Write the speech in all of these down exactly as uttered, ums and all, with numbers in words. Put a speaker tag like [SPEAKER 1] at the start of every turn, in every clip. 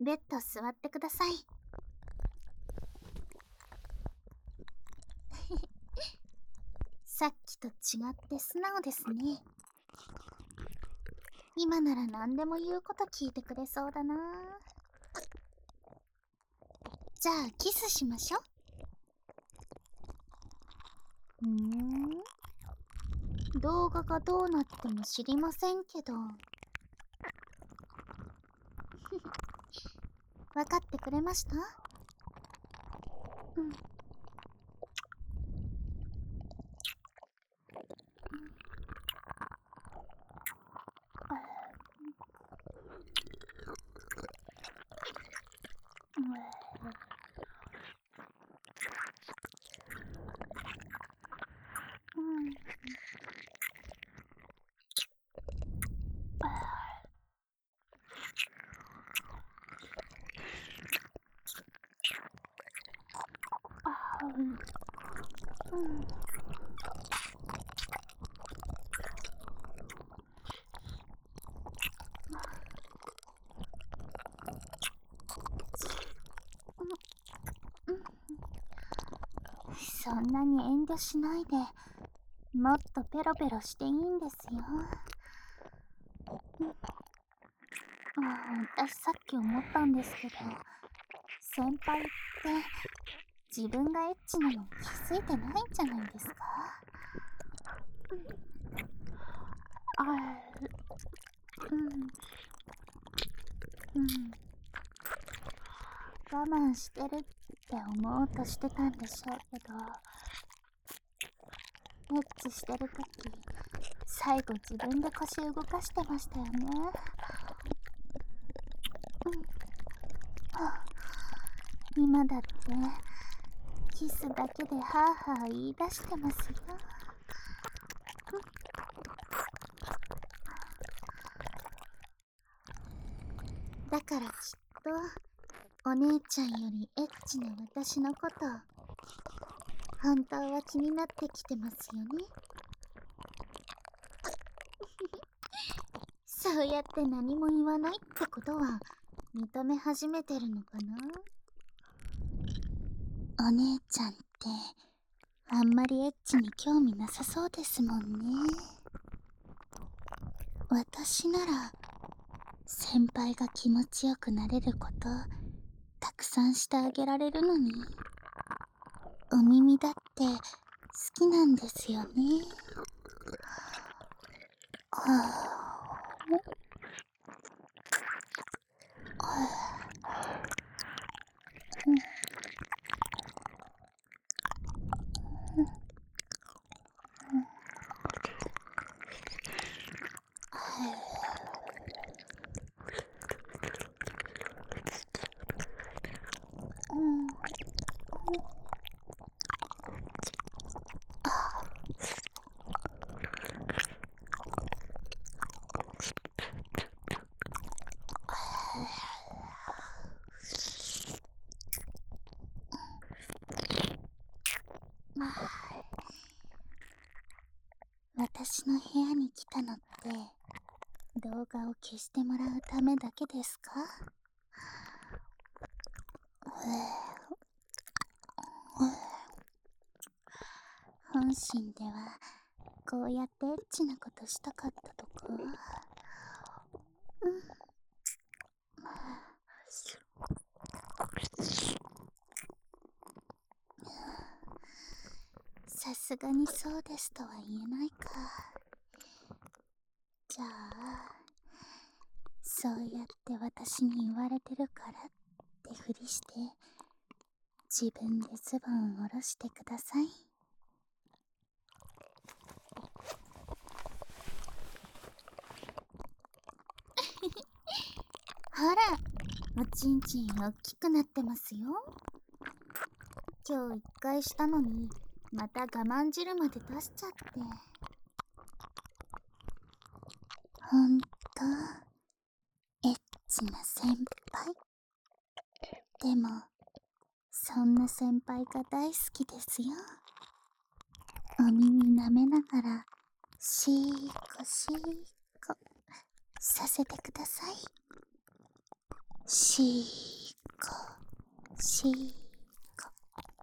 [SPEAKER 1] ベッド座ってください。さっきと違って素直ですね。今なら何でも言うこと聞いてくれそうだな。じゃあキスしましょ。うーん動画がどうなっても知りませんけど。分かってくれました？うん。そんなに遠慮しないで、もっとペロペロしていいんですよ。ああ、私さっき思ったんですけど、先輩って自分がエッチなの気づいてないんじゃないですか？あうん。うん。我慢してるって思おうとしてたんでしょうけど、エッチしてるとき、最後自分で腰動かしてましたよね。うん。はあ、今だってキスだけでハーハー言い出してますよ。だからきっとお姉ちゃんよりエッチな私のこと本当は気になってきてますよね。そうやって何も言わないってことは認め始めてるのかな。お姉ちゃんってあんまりエッチに興味なさそうですもんね。私なら先輩が気持ちよくなれることたくさんしてあげられるのに。お耳だって好きなんですよね。はあ、うんうん。私の部屋に来たのって動画を消してもらうためだけですか？本心ではこうやってエッチなことしたかったとか？さすがにそうですとは言えないか。じゃあそうやって私に言われてるからってふりして自分でズボンを下ろしてください。ほら、おちんちん大きくなってますよ。今日一回したのにまた我慢汁まで出しちゃって。ほんとエッチな先輩。でもそんな先輩が大好きですよ。お耳舐めながらシーコシーコさせてください。 しーかしーか。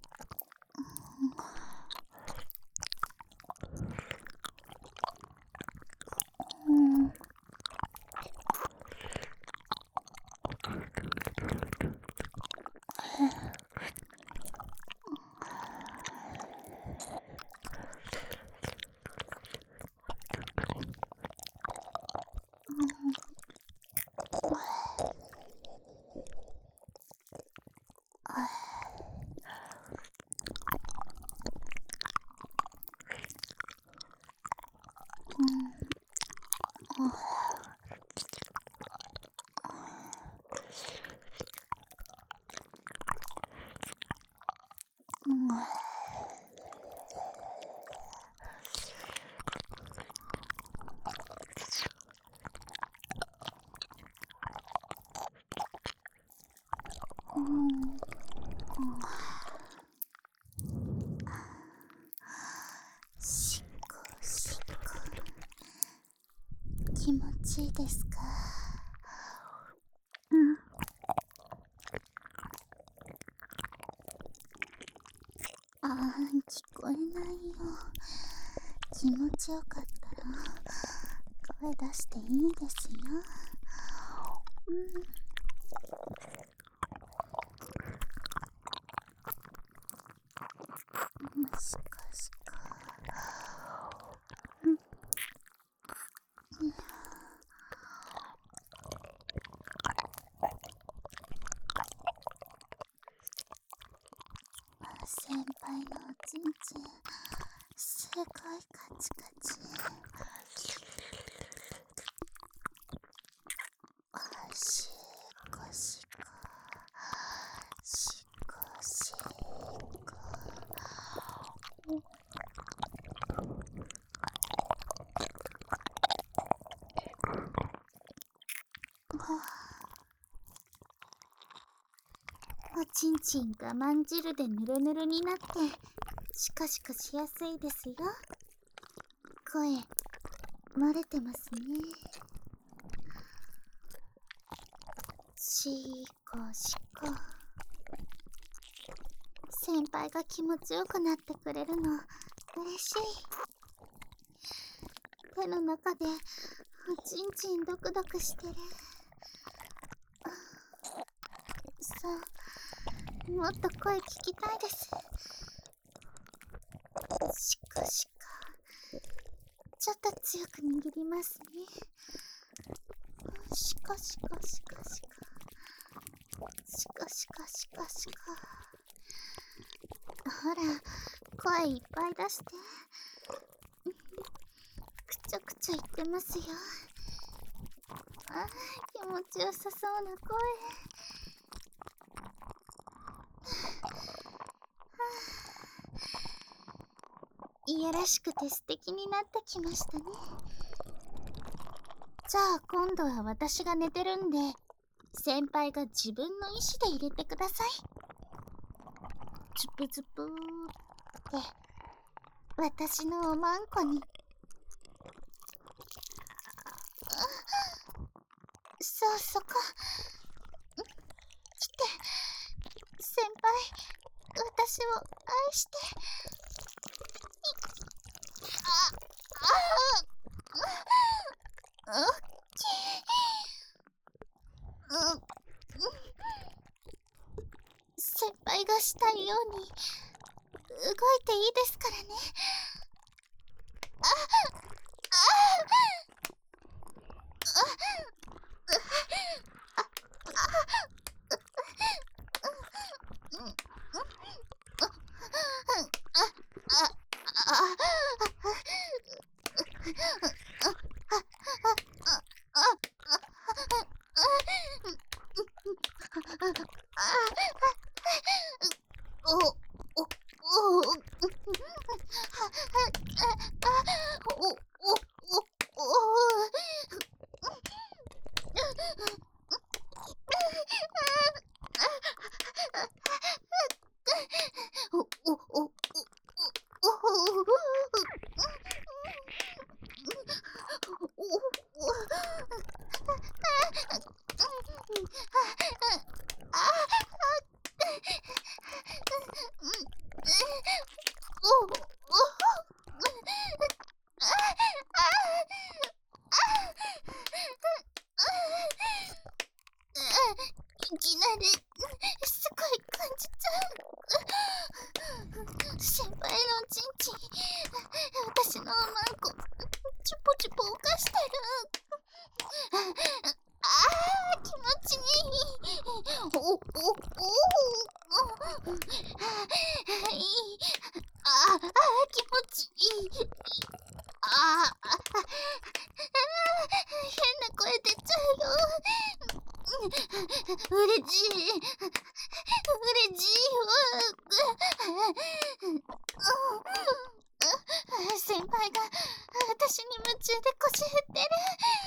[SPEAKER 1] うん。しこしこ、気持ちいいですか？うん。あー、聞こえないよ。気持ちよかったら声出していいですよ。うん。もしかしか。うん。先輩のおちんちんすごいカチカチ。あ、しこしこしこしこ。おちんちん我慢汁でぬるぬるになってシカシカしやすいですよ。声漏れてますね。しこしこ。先輩が気持ちよくなってくれるの嬉しい。手の中でおちんちんドクドクしてる。そう、もっと声聞きたいです。しかしか、ちょっと強く握りますね。しかしかしかしかしかしかしかしか。ほら、声いっぱい出して。くちゃくちゃ言ってますよ。あ、気持ちよさそうな声。いやらしくて素敵になってきましたね。じゃあ今度は私が寝てるんで、先輩が自分の意思で入れてください。ズプズプーって私のおまんこに。そうそこ。来て。先輩、私を愛して。あ、あ、あ、おっきい。うん。先輩がしたいように動いていいですからね。あ、あ、お、お、お、お、お、お、お、お、お、 いきなりすごい感じちゃう。先輩のおちんちん、私のおまんこチュポチュポ犯してる。あー気持ちいい。おおおおあいい。ああ気持ちいい。ああ変な声出ちゃうよ。うれしい。うれしいわ。先輩が私に夢中で腰振ってる。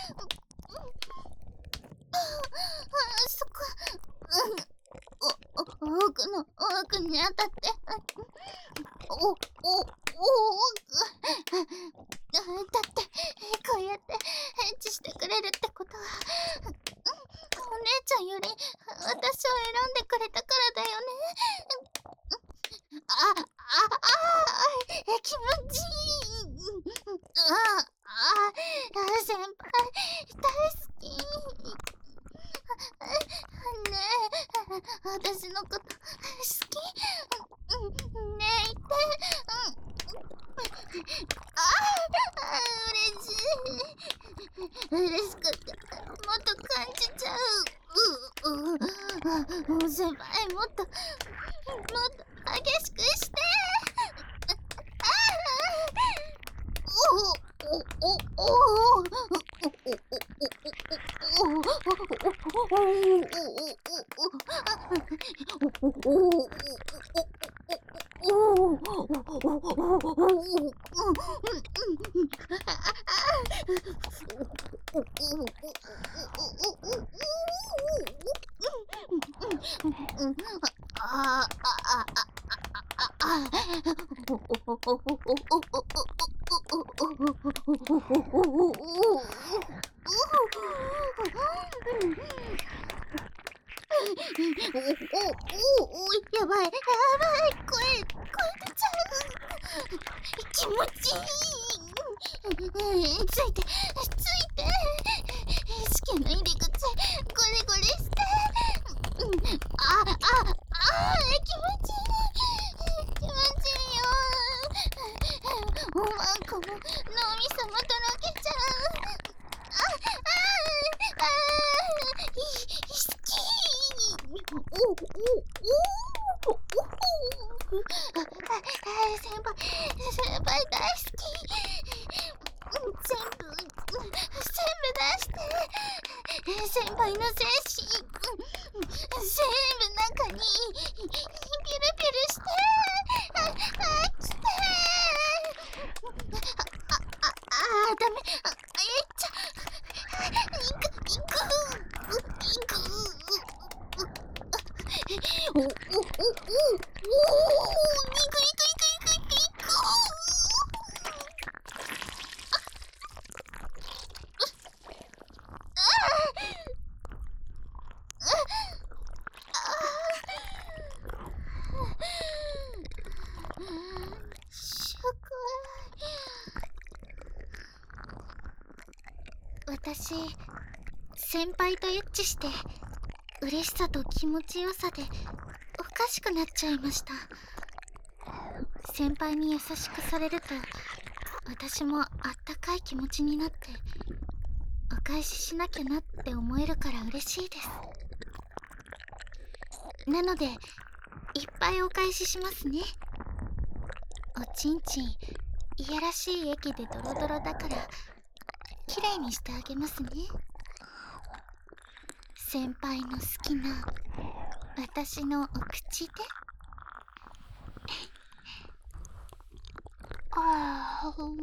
[SPEAKER 1] そこ、うん、お奥の奥に当たって、おおおおだってこうやってエッチしてくれるってことは、お姉ちゃんより私を選んでくれたからだよね。あああ気持ちいい。ああ先輩大好き。ねえ私のこと好き？ねえ言って。ああ嬉しい。嬉しくてもっと感じちゃう。ううう先輩もっともっと激しくして。おおおおおやばいやばい声声出ちゃう。気持ちいい。ついてついて試験の入り口ゴリゴリして。ああああ気持ちいい気持ちいいよ。おまんこも脳みそもとろけちゃう。ああああ好き。おおおおお先輩先輩大好き。全部全部出して先輩の精子全部中にピルピルしてああ来てあああダメあえっちゃ行く行く行くおおおおおお行く行く行く行く行く行く。私先輩とエッチして嬉しさと気持ちよさでおかしくなっちゃいました。先輩に優しくされると私もあったかい気持ちになってお返ししなきゃなって思えるから嬉しいです。なのでいっぱいお返ししますね。おちんちんいやらしい液でドロドロだからきれいにしてあげますね。先輩の好きな私のお口で。ああ、うん。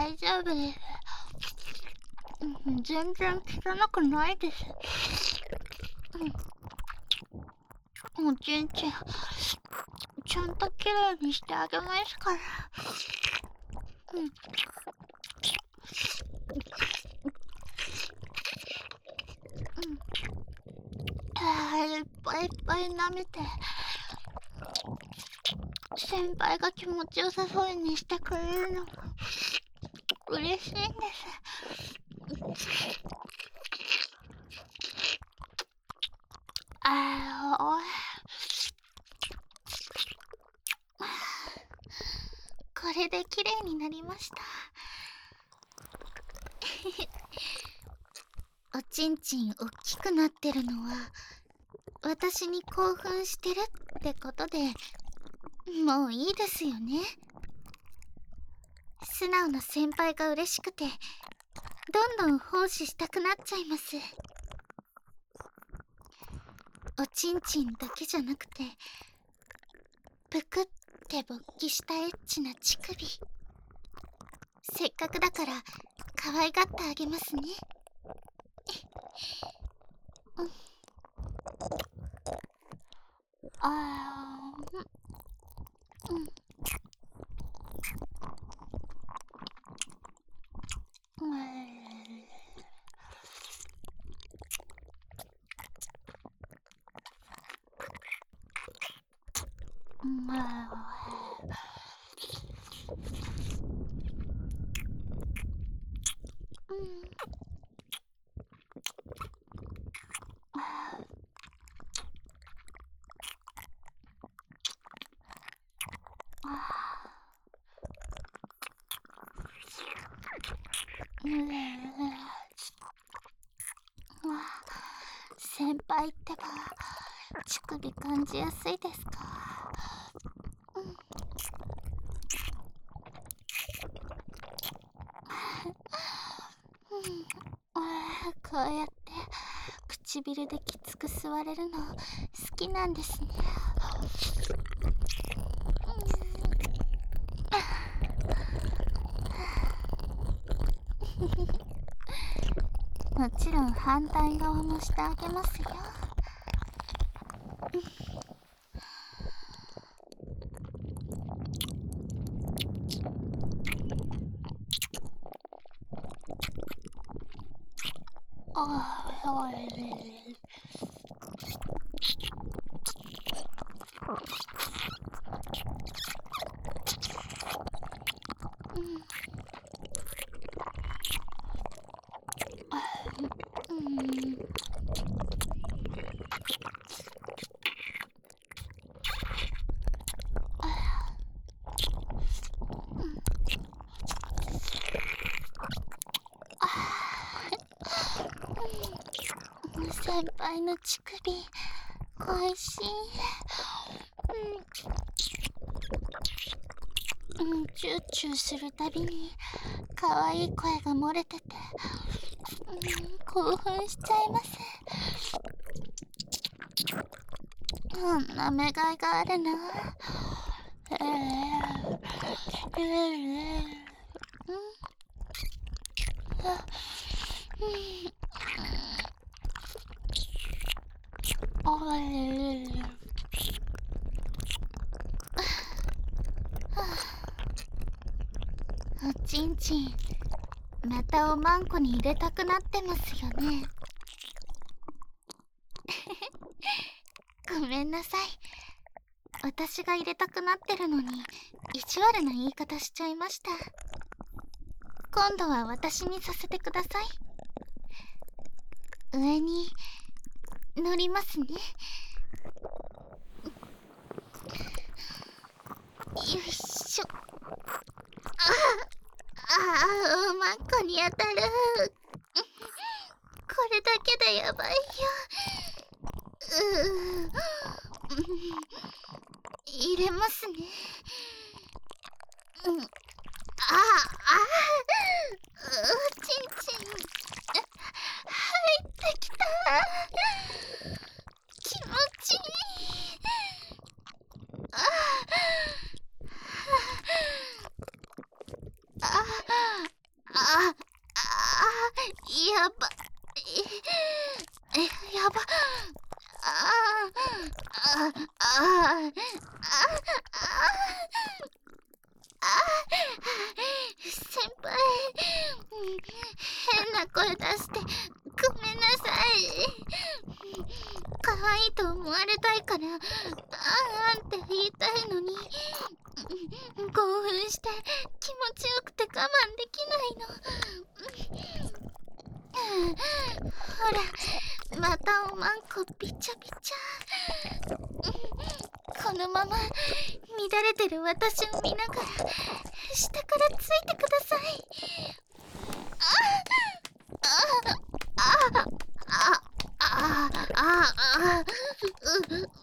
[SPEAKER 1] 大丈夫です。うん、全然汚くないです。うん、おちんちんちゃんときれいにしてあげますから。うん。うん。あー、いっぱいいっぱい舐めて、先輩が気持ちよさそうにしてくれるのが嬉しいんです。あー、おい。これで綺麗になりました。おちんちんおっきくなってるのは私に興奮してるってことでもういいですよね。素直な先輩が嬉しくてどんどん奉仕したくなっちゃいます。おちんちんだけじゃなくてぷくって勃起したエッチな乳首、せっかくだから可愛がってあげますね。うん、あー、うん、うん、うん、先輩ってば乳首感じやすいですか？うん、うん、あー、こうやって唇できつく吸われるの好きなんですね。うん、もちろん反対側もしてあげますよ。ああ、おいしい。うん、うん、先輩の乳首恋しい。うん、うん、チューチューするたびに可愛い声が漏れてて、うん、興奮しちゃいます。こんなめがいがあるな。えー、えー、うん、あ、うん、おい、おちんちんまたおまんこに入れたくなってますよね。ごめんなさい、私が入れたくなってるのに意地悪な言い方しちゃいました。今度は私にさせてください。上に乗りますね。よいしょ。ああ、おまんこに当たる。これだけでやばいよ。うー、入れますね。うん、ああ、おちんちん入ってきた。気持ちいい。ああ、あ先輩、変な声出してごめんなさい。可愛いと思われたいからあんあんって言いたいのに、興奮して気持ちよくて我慢できないの。ほら、またおまんこびちゃびちゃ。このまま乱れてる私を見ながら下からついてください。ああああああああうう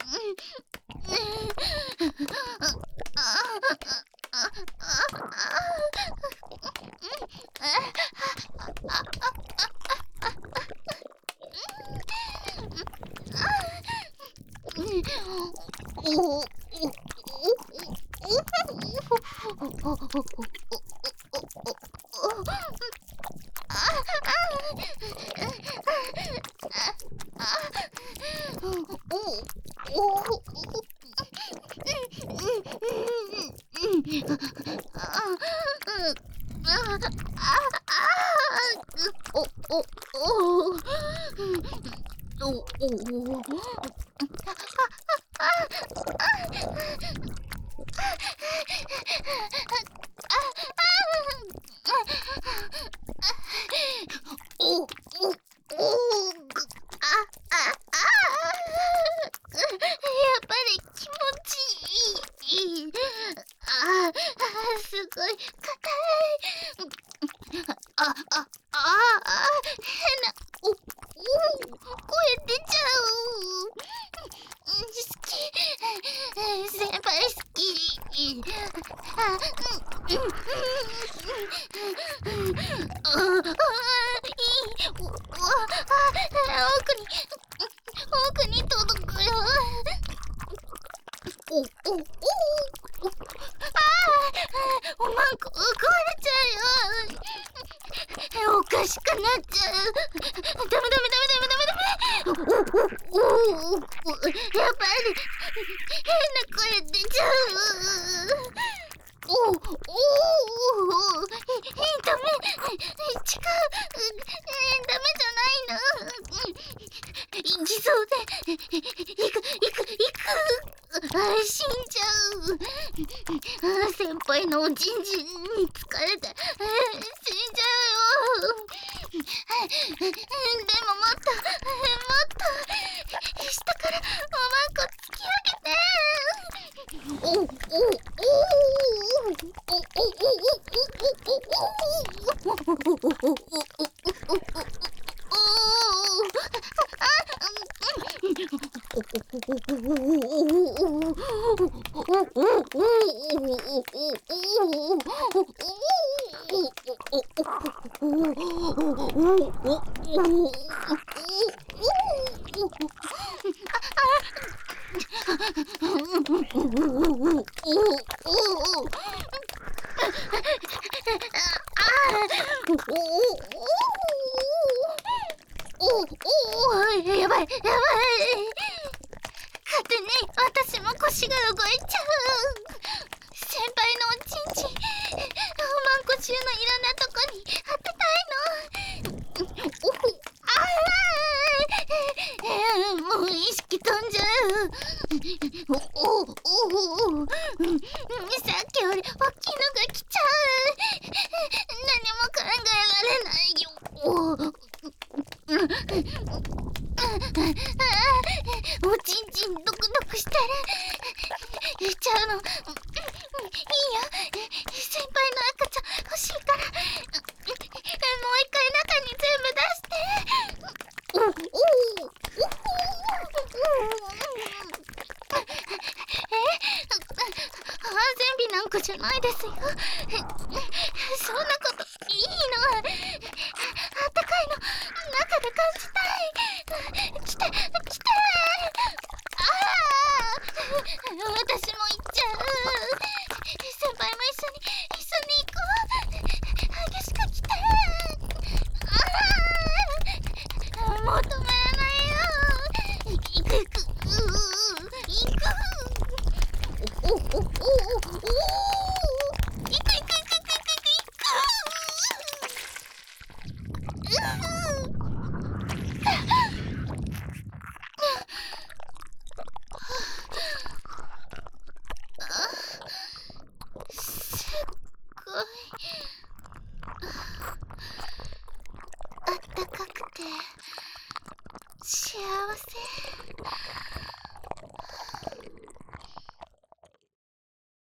[SPEAKER 1] おお